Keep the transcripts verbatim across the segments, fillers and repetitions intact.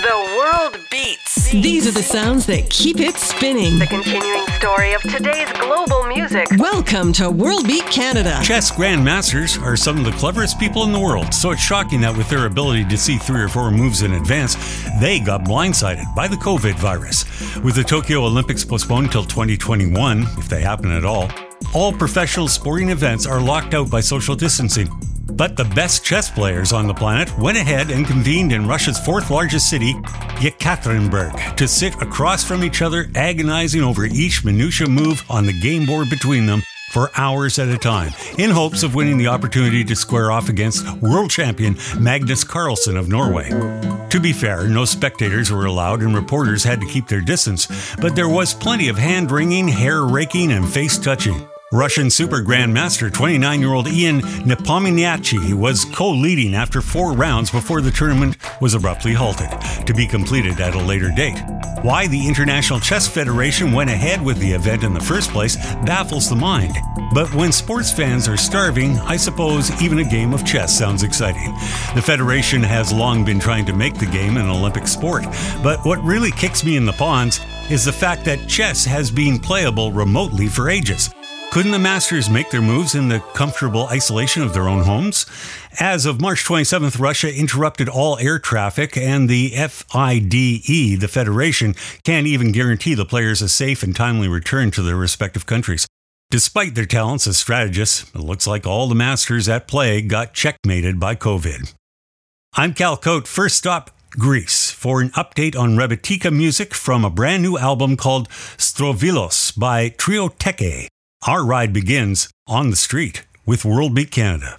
The world beats. These are the sounds that keep it spinning. The continuing story of today's global music. Welcome to World Beat Canada. Chess grandmasters are some of the cleverest people in the world, so it's shocking that with their ability to see three or four moves in advance, they got blindsided by the COVID virus. With the Tokyo Olympics postponed till twenty twenty-one, if they happen at all, all professional sporting events are locked out by social distancing. But the best chess players on the planet went ahead and convened in Russia's fourth largest city, Yekaterinburg, to sit across from each other, agonizing over each minutia move on the game board between them for hours at a time, in hopes of winning the opportunity to square off against world champion Magnus Carlsen of Norway. To be fair, no spectators were allowed and reporters had to keep their distance, but there was plenty of hand-wringing, hair-raking, and face-touching. Russian Super Grandmaster twenty-nine-year-old Ian Nepomniachtchi was co-leading after four rounds before the tournament was abruptly halted, to be completed at a later date. Why the International Chess Federation went ahead with the event in the first place baffles the mind. But when sports fans are starving, I suppose even a game of chess sounds exciting. The Federation has long been trying to make the game an Olympic sport, but what really kicks me in the pons is the fact that chess has been playable remotely for ages. Couldn't the masters make their moves in the comfortable isolation of their own homes? As of March twenty-seventh, Russia interrupted all air traffic, and the F I D E, the Federation, can't even guarantee the players a safe and timely return to their respective countries. Despite their talents as strategists, it looks like all the masters at play got checkmated by COVID. I'm Cal Cote. First stop, Greece, for an update on Rebetika music from a brand new album called Strovilos by Trioteke. Our ride begins on the street with World Beat Canada.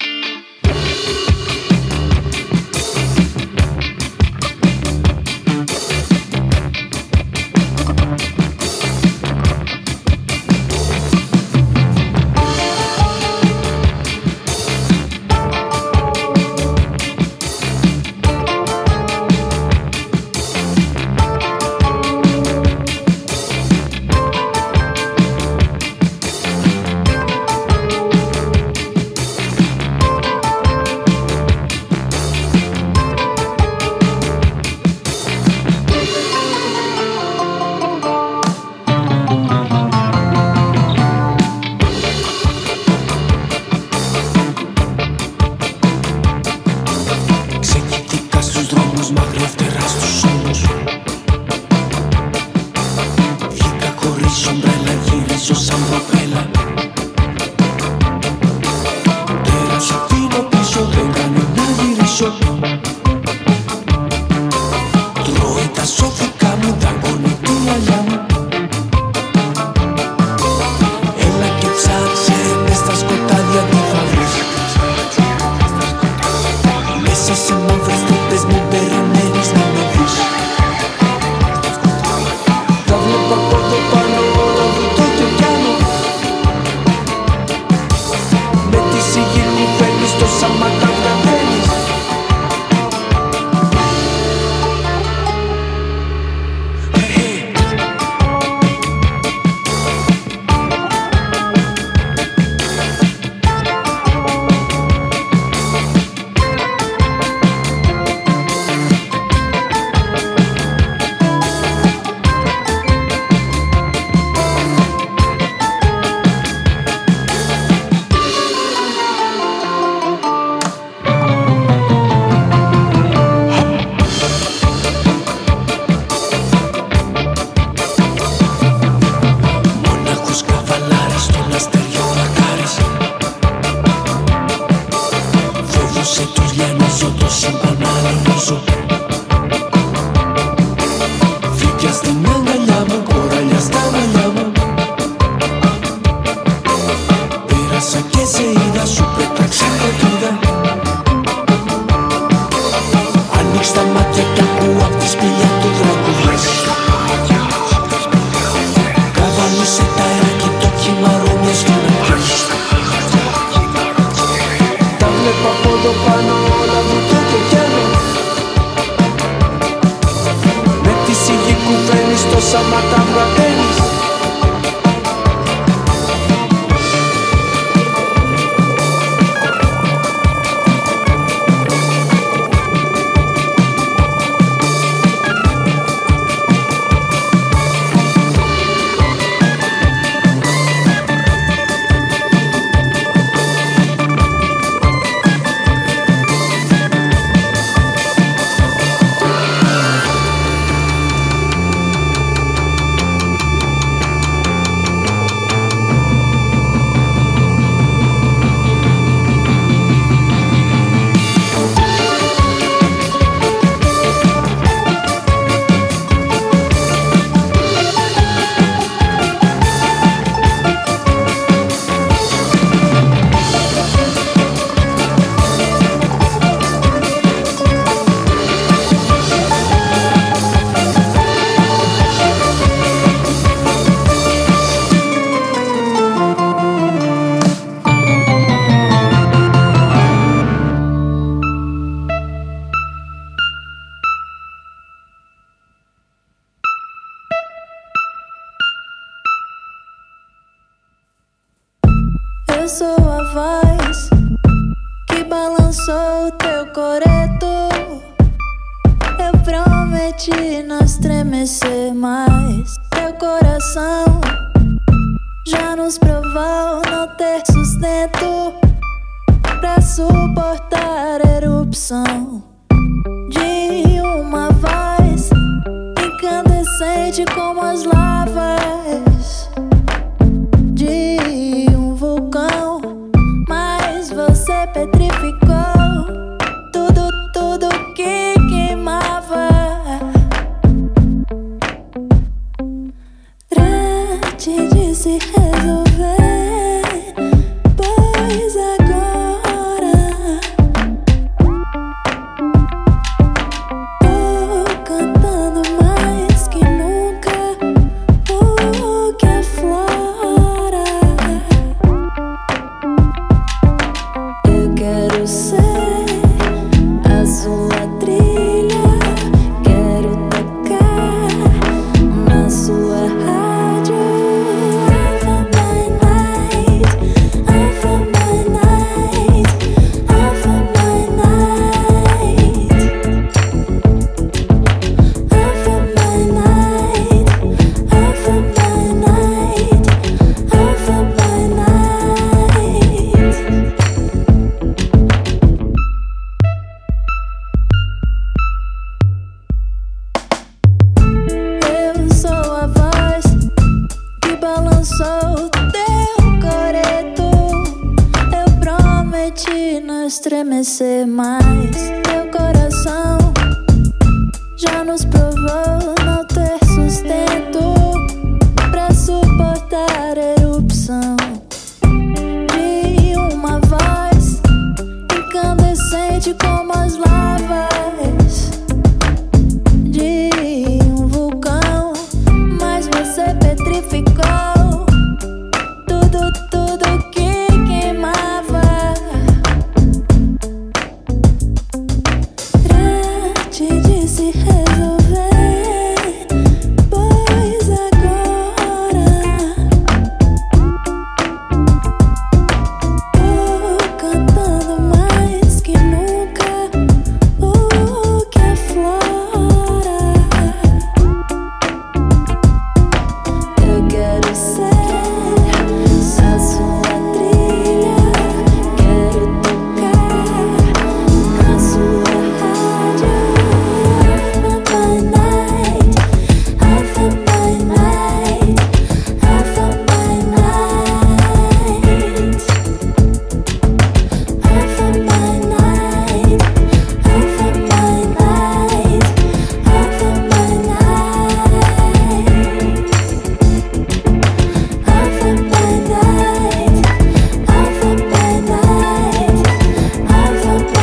balançou teu coreto. Eu prometi não estremecer mais. Teu coração já nos provou não ter sustento pra suportar a erupção de uma voz incandescente como as lavas de um vulcão. Mas você petrificou tudo, tudo que queimava. Trate de se resolver, pois agora tô cantando mais que nunca o que aflora. Eu quero ser a sua trilha, quero tocar na sua rádio. Alpha my night, alpha my night, alpha my night, alpha my night, alpha my night, alpha my night. Eu sou a voz que balançou teu coreto. Eu prometi não estremecer mais. Teu coração já nos provou não ter sustento pra suportar a erupção de uma voz incandescente como as lavas de um vulcão. Mas você petrificou tudo, tudo que queimava. Trate de se resolver, pois agora tô cantando mais que nunca o que aflora. Eu quero ser a sua trilha, quero tocar na sua rádio. Alpha my night, alpha my night, alpha my night, alpha my night, alpha my night, alpha my night. Alpha my night, alpha my night, alpha my night, alpha my night, alpha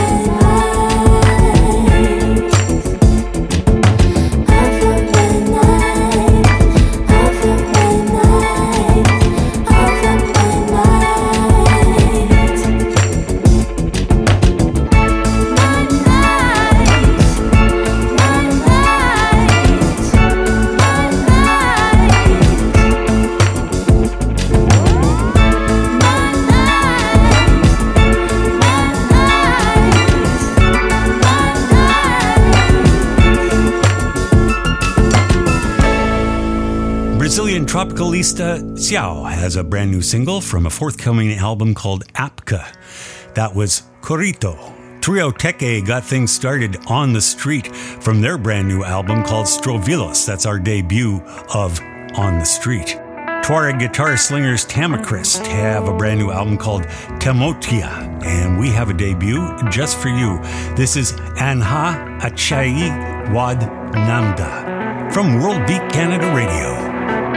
Brazilian tropicalista Xiao has a brand new single from a forthcoming album called Apka. That was Corito. Trio Teke got things started on the street from their brand new album called Strovilos. That's our debut of On the Street. Tuareg guitar slingers Tamachrist have a brand new album called Temotia, and we have a debut just for you. This is Anha Achai Wad Nanda from World Beat Canada Radio.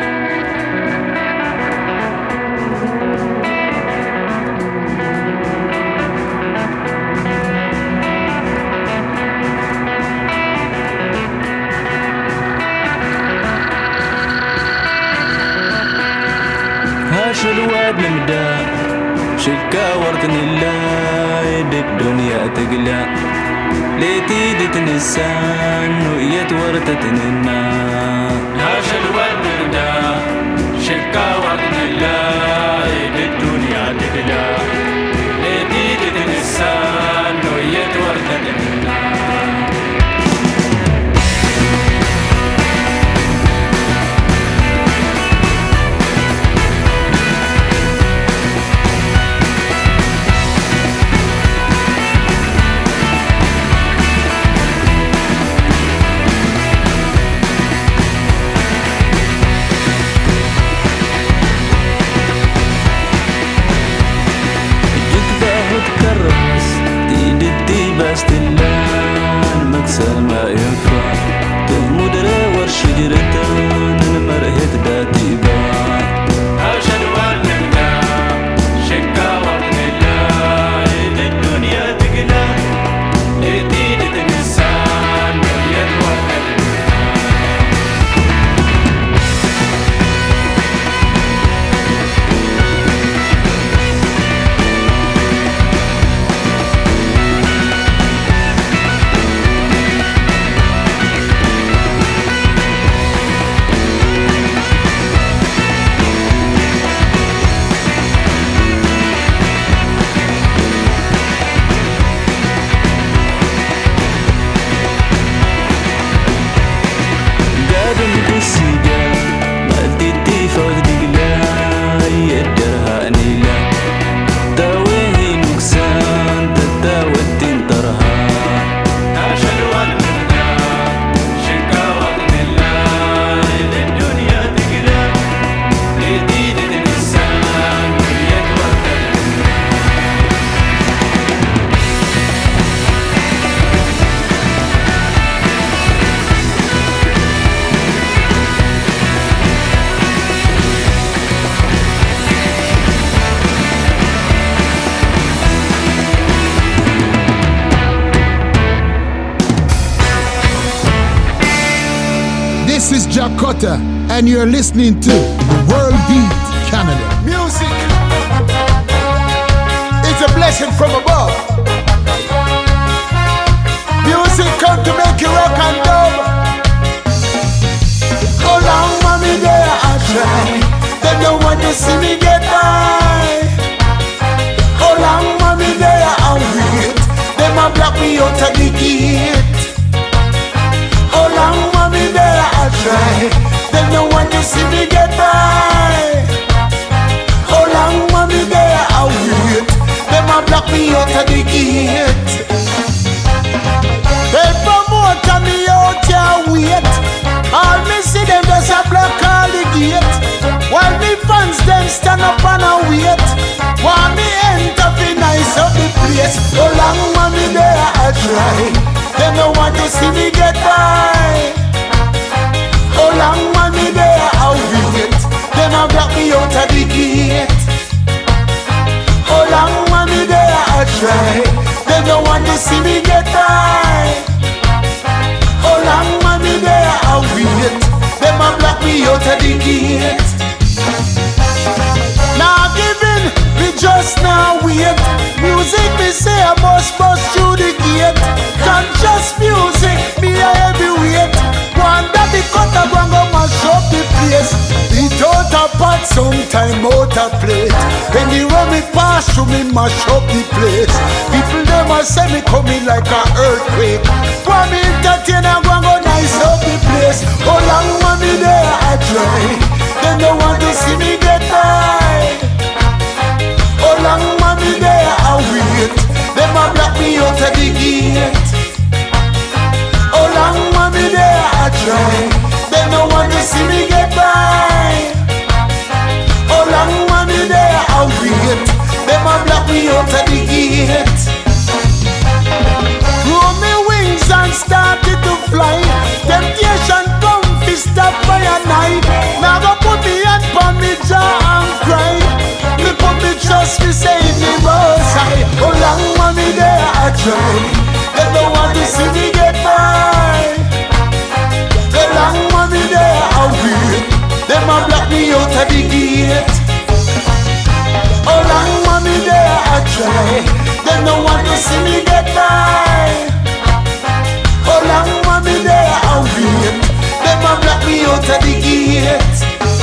هاش الواد نمدا شكا ورثني الله بالدنيا تقلع ليتي تنسان ويت ورثتني النار هاش الواد نمدا شكا ورثني الله بالدنيا تقلع ليتي تنسان سما ينفع تمودر ورش جرتان المرهد داتي با أشهد أن لا شكا وطن الله الدنيا تقلى لدينة الإنسان يتوكل This is Jack Cotter, and you're listening to World Beat Canada. Music is a blessing from above. Music come to make you rock and dub. How long, mommy, there I try. They don't want to see me get by. How long, mommy, there I wait. They might block me out of the gate. How long, mommy, there I try. They don't want to see me get by. How long, mommy, there I wait. They might block me out of the gate. They promote me out here wait. All me see them just a block all the gate. While me fans them stand up and a wait. While me enter fi nice up the place. How long, mommy, there I try. They don't want to see me get by. How long, mommy, there I wait. Them a block me out of the gate. How long, mommy, there I try. They don't want to see me get by. How long, mommy, there I wait. Them a block me out of the gate. Now giving, we just now wait. Music me say I must bust through the gate. Conscious music, me a heavyweight. One that the cutter go and go mash up the place. It out a pot, sometime out a plate. Anywhere me pass through, me mash up the place. People them a say me coming like a earthquake. Want me entertain and go and go nice up the place. How long want me there I try. They don't want to see me get by. How long want me there I wait. Them a block me out of the gate. How long want me there I try. They don't want to see me get by. How long want me there I wait. Them a block me out of the gate. Grow me wings and started to fly. Temptation come fi stop by a night. Now go put me hand pon me jaw and cry. Me put me trust me say me most high. How long want me there I try. They don't want to see me get by. How long want me there I wait. Them a block me out of the gate. How long want me there I try. They don't want to see me get by. How long want me there I wait. Them a block me out of the gate.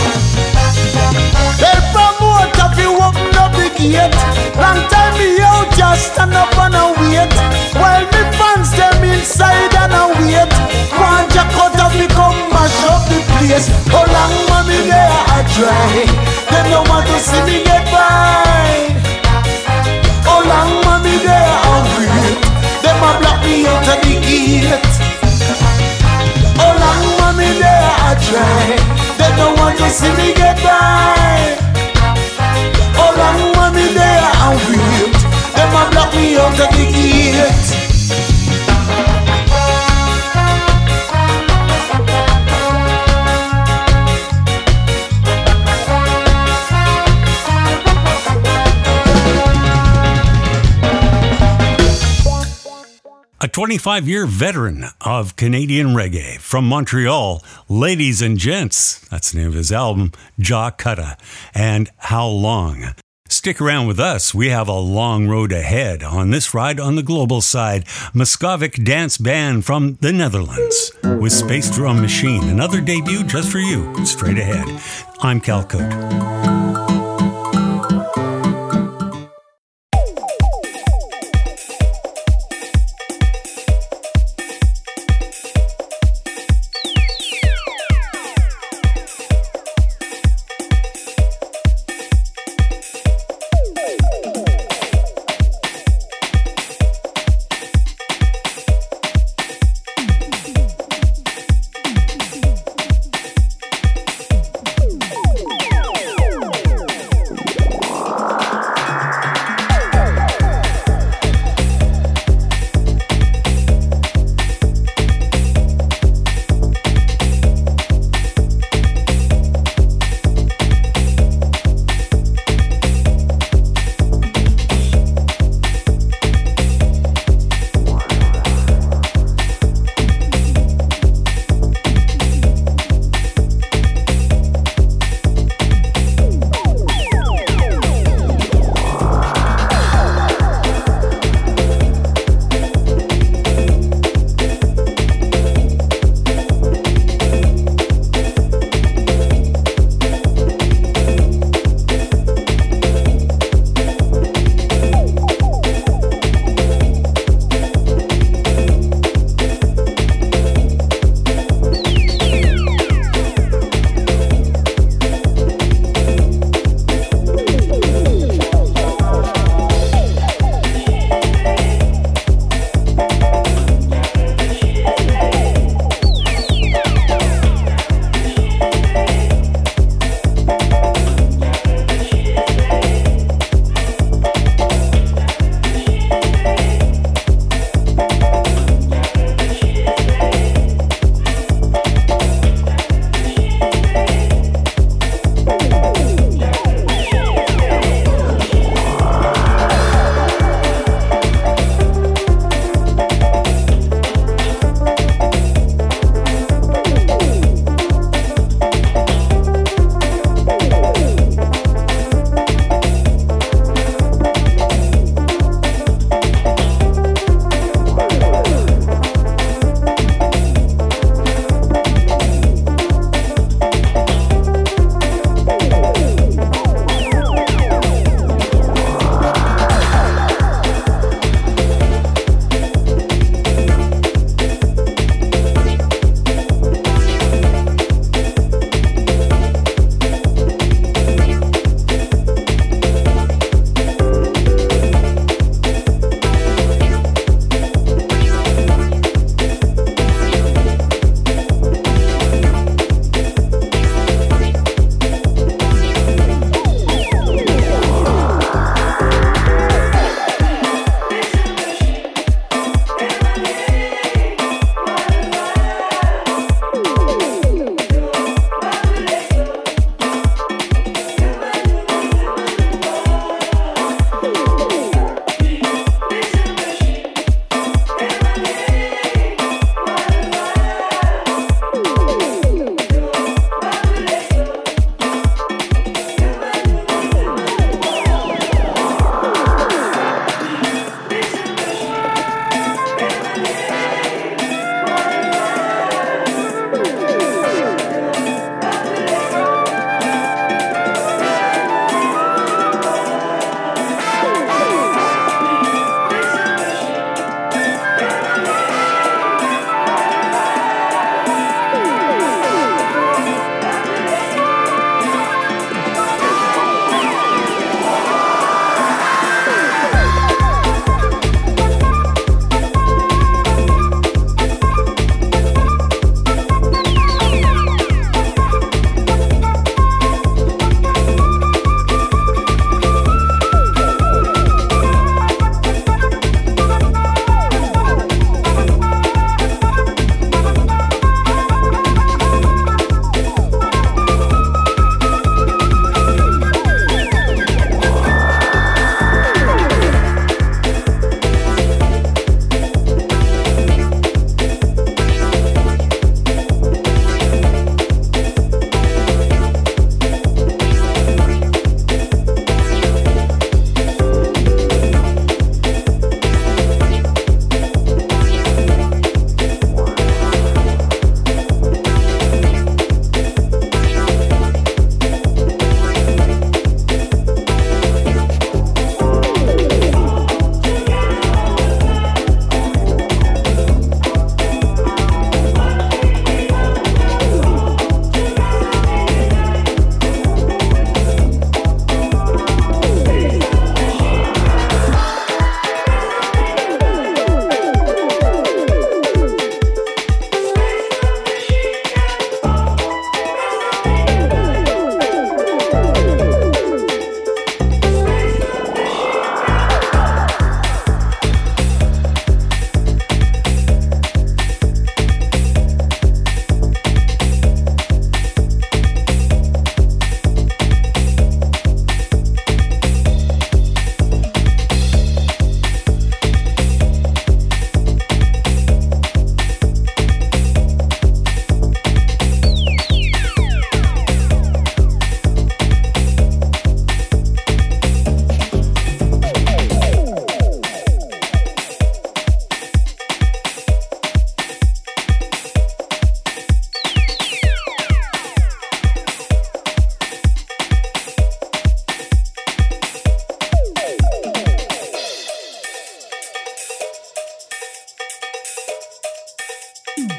They promote if you open up the gate. Long time me out just stand up and a wait. While me fans them inside and a wait. One jack out of me come mash up the place. How long want me there I try. They don't want to see me get by. How long want me there I wait. Them a block me out of the gate. How long want me there I try. They don't want to see me get by. How long want me there I wait. Them a block me out of the gate. A twenty-five-year veteran of Canadian reggae from Montreal, ladies and gents, that's the name of his album, Jah Cutta, and How Long. Stick around with us. We have a long road ahead on this ride on the global side. Muscovic Dance Band from the Netherlands with Space Drum Machine. Another debut just for you. Straight ahead. I'm Cal Cote.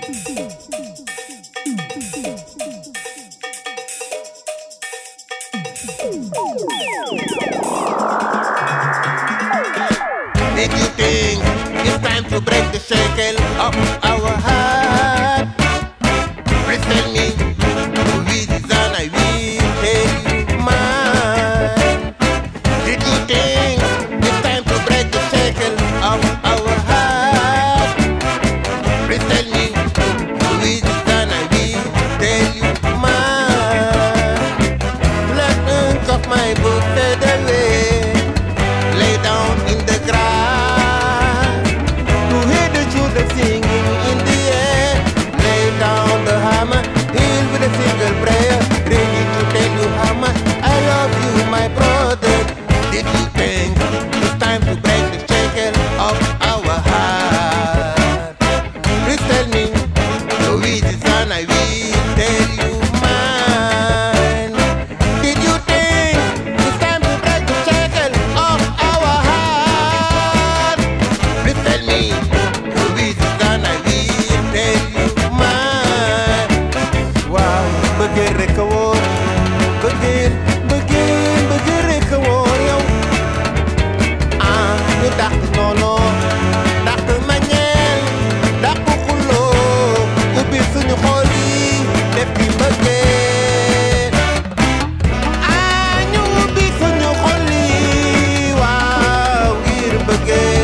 Did you think it's time to break the shackle of our heart? Please tell me, who is it and I will tell you mine. Did you think it's time to break the shackle of our heart? Please tell me, who is it and I will tell you mine. Let ink of my book fade away, lay down in the grass, to hear the children singing in the air. Lay down the hammer, heal with a single prayer, ready to tell you how much I love you, my brother. Did you think it's time to break the shackle of our heart? Please tell me, Luigi son, I will tell you mine. Did you think it's time to break the shackle of our heart? Please tell me, Luigi son, I will tell you mine. Wow, begin rek a woor, begin, begin, begin rek a woor yow. Ah, ñu dàq noonu, dàq mañeel, dàq xuloo, ubbi suñu xol yi, def di mbëggeel. Ah, ñu ubbi suñu xol yi, waaw, ngir mbëggeel.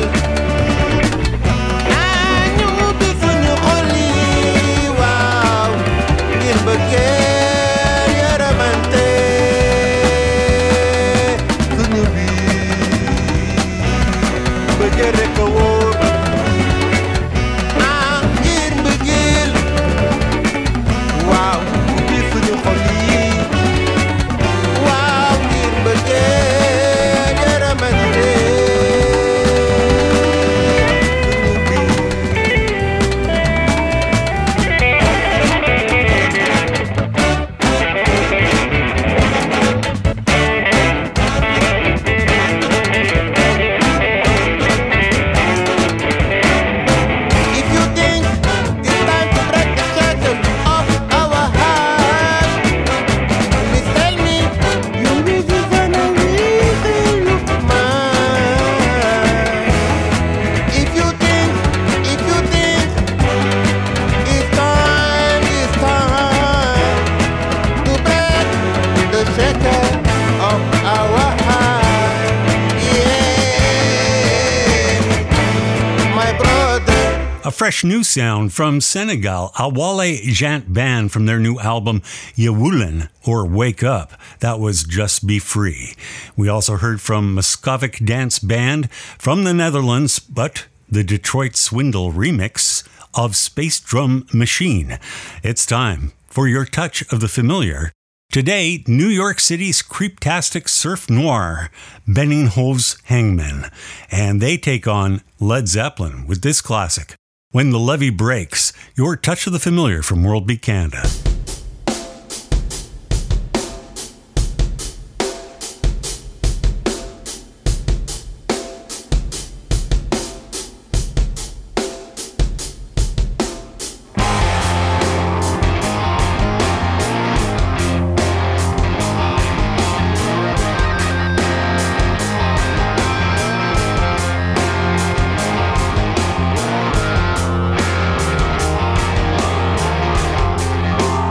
Ah, ñu ubbi suñu xol yi, waaw, ngir mbëggeel, yërëmante suñu biir, mbëggeel rek a wóor. Ah, ngir mbëggeel, waaw, ubbi suñu xol yi, waaw, ngir mbëggeel, yërëmante suñu biir. If you think it's time to break the shackle of our heart, please tell me, you will be gonna really look mine. If you think, if you think it's time, it's time to break the shackle of our heart, yeah, my brother. A fresh new sound from Senegal, Awale Jant Band from their new album Yewulen, or Wake Up. That was Just Be Free. We also heard from Muscovic Dance Band from the Netherlands, but the Detroit Swindle remix of Space Drum Machine. It's time for your touch of the familiar. Today, New York City's creeptastic surf noir, Benninghove's Hangmen, and they take on Led Zeppelin with this classic, When the Levee Breaks, your touch of the familiar from World Beat Canada. When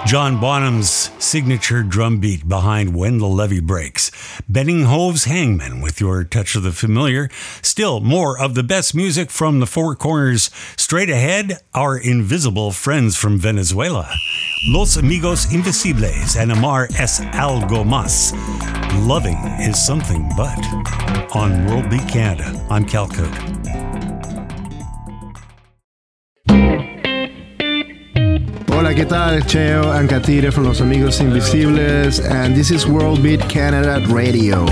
John Bonham's signature drum beat behind When the Levee Breaks. Benning Hove's Hangman with your touch of the familiar. Still more of the best music from the four corners. Straight ahead, our invisible friends from Venezuela. Los Amigos Invisibles and Amar es Algo Más. Loving is something but. On World Beat Canada, I'm Cal Cote. Hola, ¿qué tal? Cheo and Katira from Los Amigos Invisibles, and this is World Beat Canada Radio.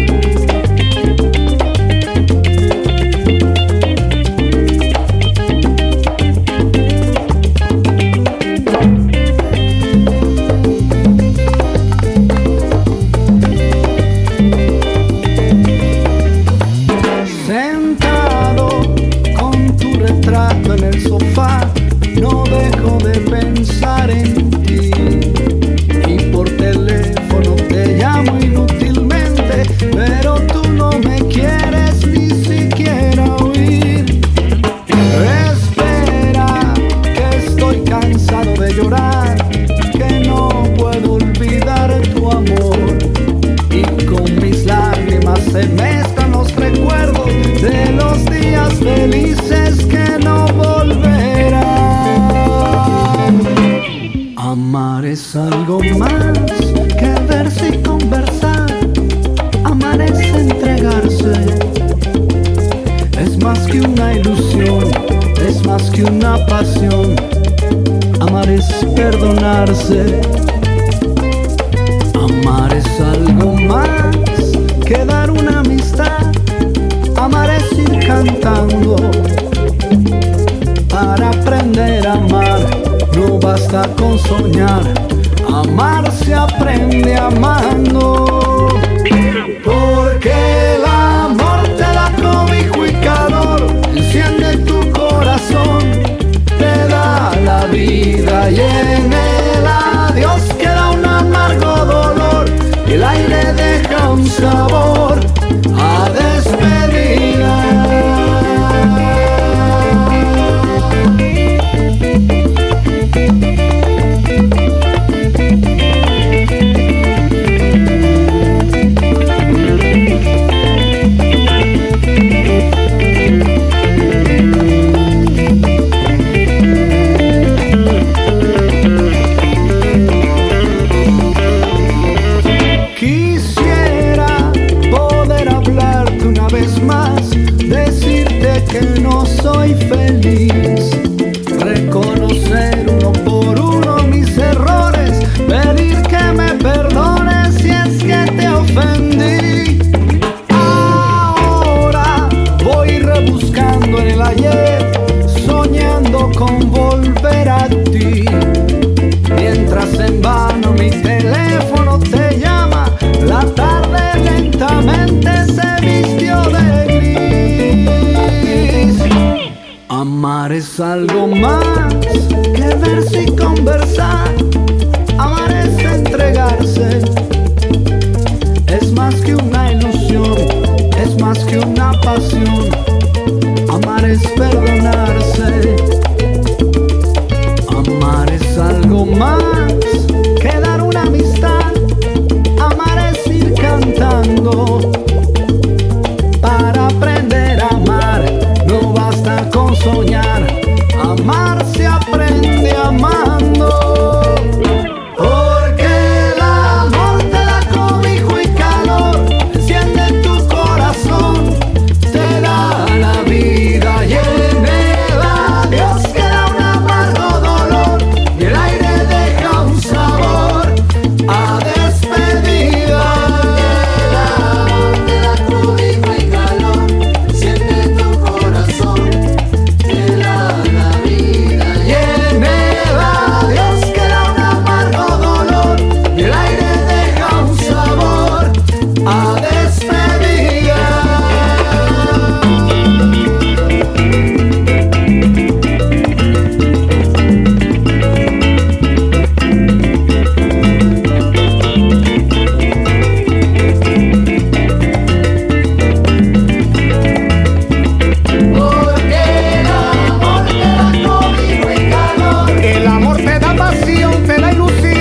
Sentado con tu retrato en el sofá, no dejo de pensar en ti y por teléfono te llamo inútilmente, pero tú no me quieres ni siquiera oír. Espera, que estoy cansado de llorar, que no puedo olvidar tu amor y con mis lágrimas se mezclan los recuerdos de los días felices que no volverán. Amar es algo más que verse y conversar. Amar es entregarse. Es más que una ilusión, es más que una pasión. Amar es perdonarse. Amar es algo más que dar una amistad. Amar es ir cantando. Para aprender a amar no basta con soñar, amar se aprende amando. Porque el amor te da cobijo y calor, enciende tu corazón, te da la vida y en el adiós queda un amargo dolor y el aire deja un sabor a despedida. Que no soy feliz, reconocer uno por uno mis errores, pedir que me perdones si es que te ofendí. Ahora voy rebuscando en el ayer, soñando con volver a ti, mientras en vano mi teléfono te llama, la tarde lentamente se vistió de gris. Amar es algo más que verse y conversar. Amar es entregarse. Es más que una ilusión, es más que una pasión. Amar es perdonarse. Amar es algo más que dar una amistad. Amar es ir cantando. Para aprender a amar no basta con soñar, amar se aprende amando. Porque el amor te da cobijo y calor, enciende tu corazón, te da la vida y en el adiós queda un amargo dolor y el aire deja un sabor a despedida. El amor te da cobijo y calor, enciende tu corazón, te da la vida y en el adiós queda un amargo dolor y el aire deja un sabor a despedida. Porque el amor te da cobijo y calor, el amor te da pasión, te da ilusión.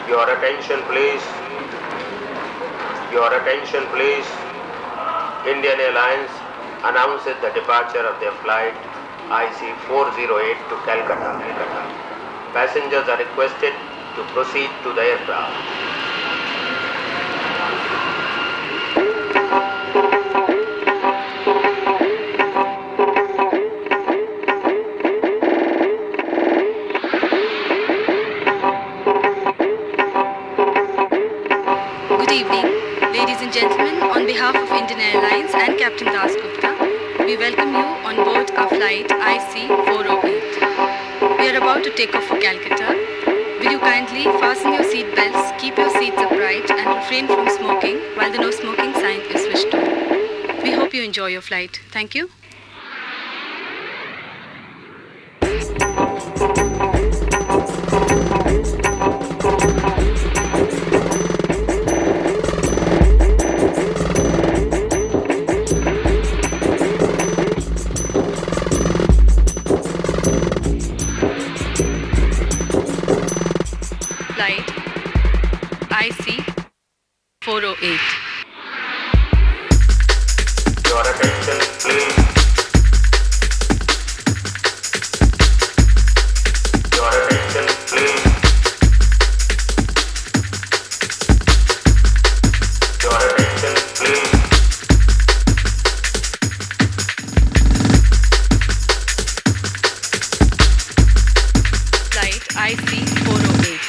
Your attention please. Your attention please. Indian Airlines announces the departure of their flight I C four oh eight to Calcutta. Passengers are requested to proceed to the aircraft. Gentlemen, on behalf of Indian Airlines and Captain Das Gupta, we welcome you on board our flight I C four oh eight. We are about to take off for Calcutta. Will you kindly fasten your seat belts, keep your seats upright and refrain from smoking while the no smoking sign is switched on. We hope you enjoy your flight. Thank you. I C four oh eight. Your attention, please. Your attention, please. Your attention, please. Flight I C four oh eight.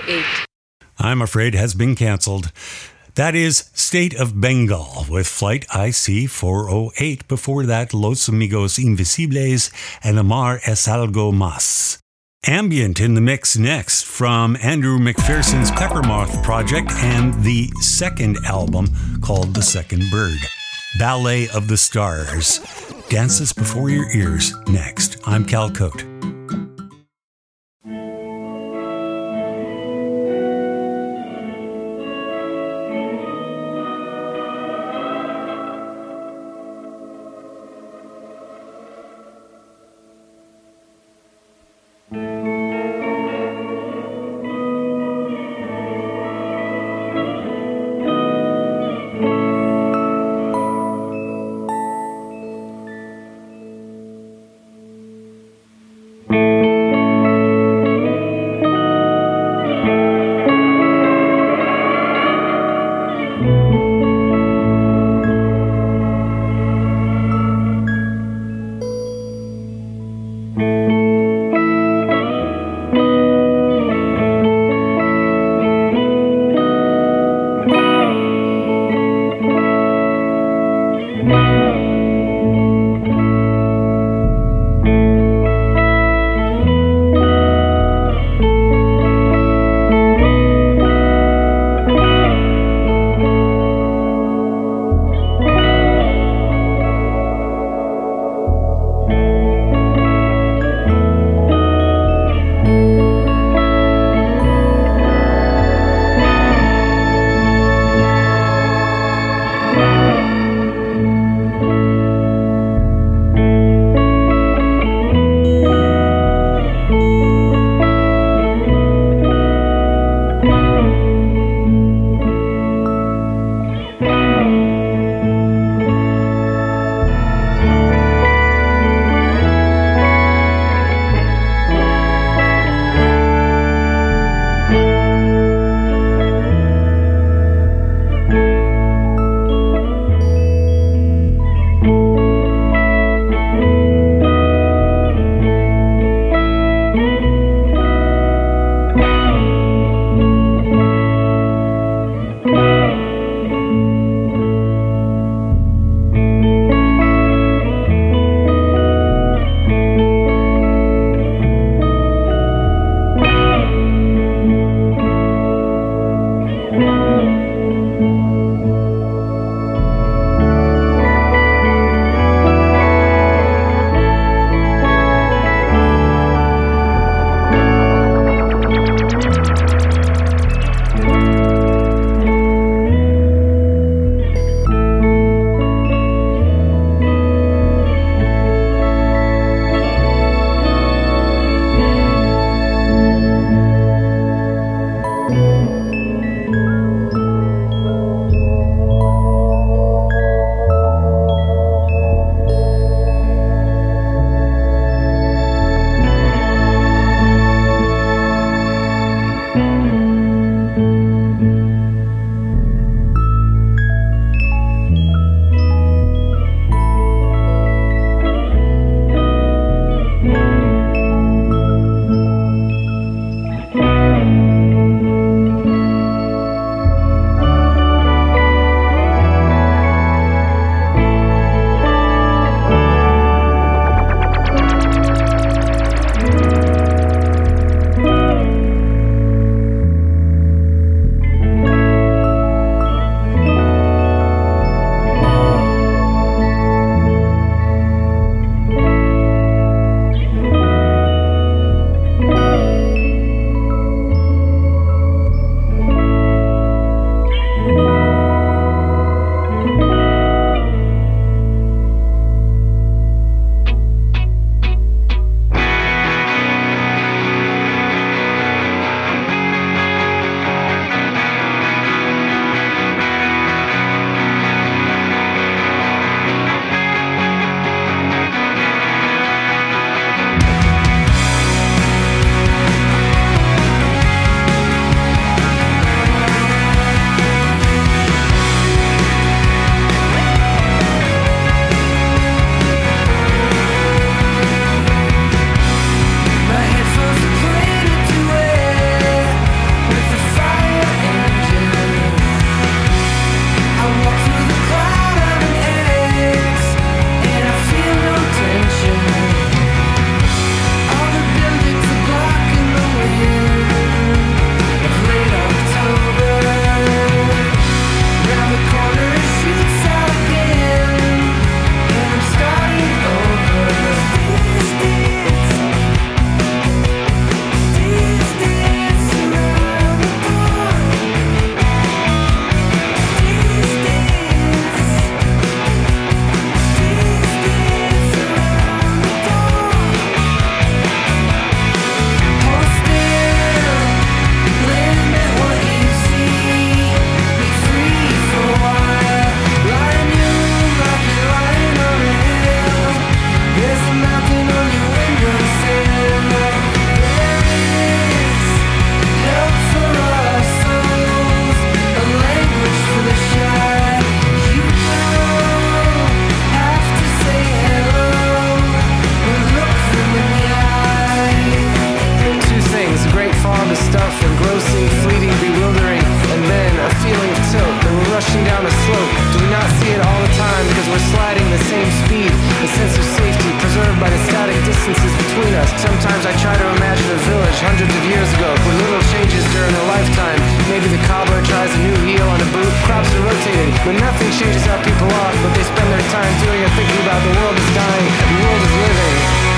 eight. I'm afraid has been cancelled. That is State of Bengal with Flight I C four oh eight. Before that, Los Amigos Invisibles and Amar Es Algo Más. Ambient in the mix next from Andrew McPherson's Peppermoth project and the second album called The Second Bird. Ballet of the Stars. Dances Before Your Ears next. I'm Cal Cote. Sometimes I try to imagine a village hundreds of years ago with little changes during a lifetime. Maybe the cobbler tries a new heel on a boot, crops are rotating, but nothing changes how people are. What they spend their time doing and thinking about. The world is dying, the world is living.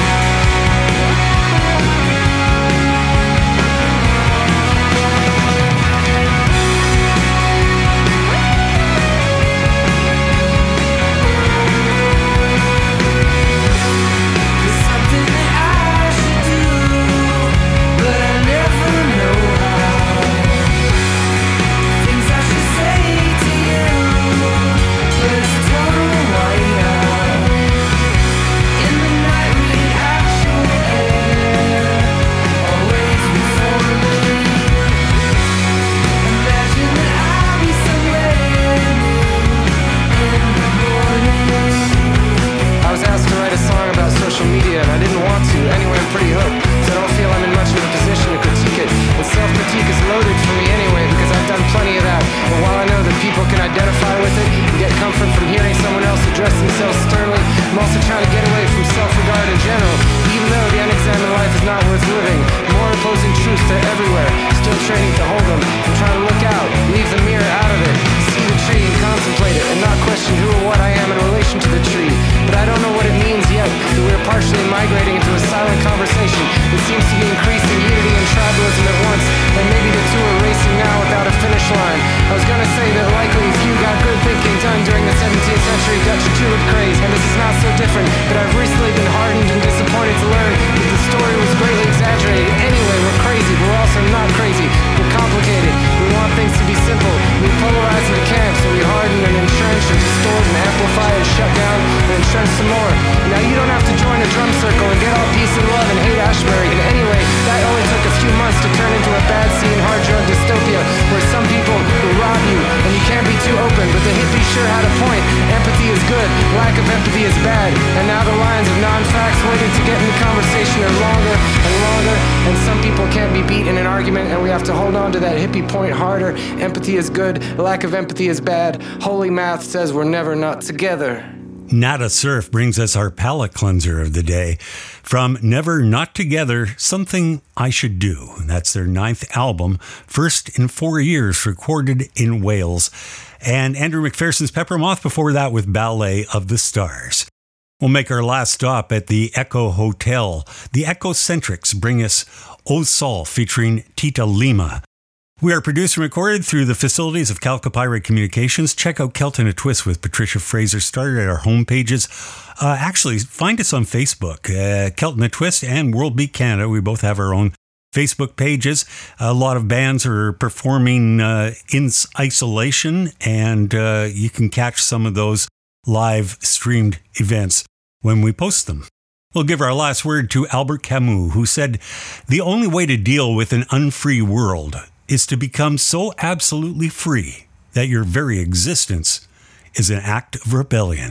Lack of empathy is bad. Holy math says we're never not together. Nada Surf brings us our palate cleanser of the day. From Never Not Together, Something I Should Do. That's their ninth album, first in four years, recorded in Wales. And Andrew McPherson's Pepper Moth before that with Ballet of the Stars. We'll make our last stop at the Echo Hotel. The Echocentrics bring us O Sol featuring Tita Lima. We are produced and recorded through the facilities of Calcopyrate Communications. Check out Kelton a Twist with Patricia Fraser. Started at our home pages. Uh, actually, find us on Facebook, uh, Kelton a Twist and World Beat Canada. We both have our own Facebook pages. A lot of bands are performing uh, in isolation, and uh, you can catch some of those live streamed events when we post them. We'll give our last word to Albert Camus, who said, "The only way to deal with an unfree world is to become so absolutely free that your very existence is an act of rebellion."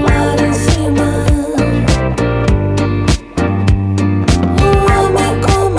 Como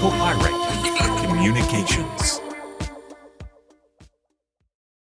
Copyright Communications.